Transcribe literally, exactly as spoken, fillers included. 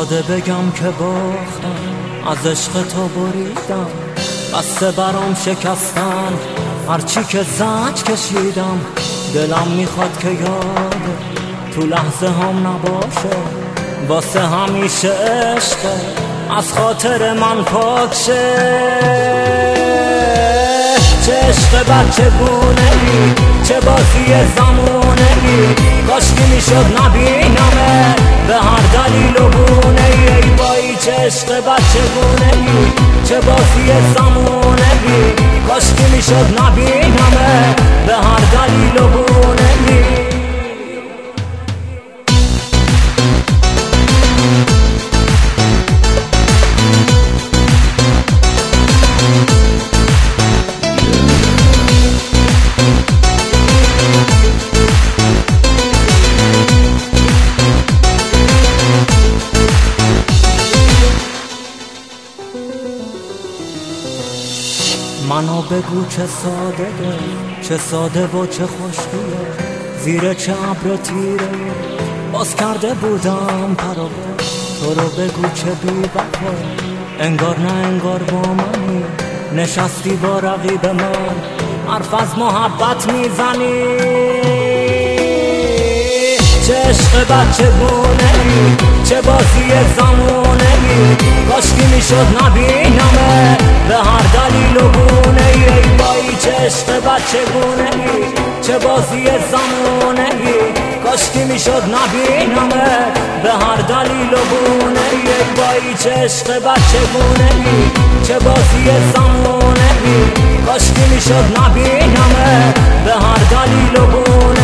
ساده بگم که باختم، از عشق تو بریدم، بسته برام شکستن، هرچی که زج کشیدم. دلم میخواد که یاد تو لحظه هم نباشه، واسه همیشه عشقه از خاطر من پاک شه. چه عشق بچه گونه ای، چه بازی زمونه ای، کاشکی میشد نبینمه به هر دلیل و گونه ای. ای بایی چه عشق بچه گونه ای، چه بازی زمونه ای، کاشکی میشد نبینمه به هر دلیل و گونه ای. منو بگو چه ساده ده، چه ساده و چه خوشگیه، زیر چه ابر تیره باز کرده بودم پرو. تو رو بگو چه بی وفا، انگار نه انگار با منی، نشستی با رقیب من حرف از محبت میزنی. چه عشق بچه گونه ای، چه بازی زمونه ای، کاشکی میشد نبینمه به هر دلیل و گونه ای. ای بایی چه عشق بچه گونه ای، چه بازی زمونه ای، کاشکی میشد نبینمه به هر دلیل و گونه ای. ای بایی چه عشق بچه گونه ای، چه بازی زمونه ای، کاشکی میشد نبینمه به هر دلیل و گونه ای.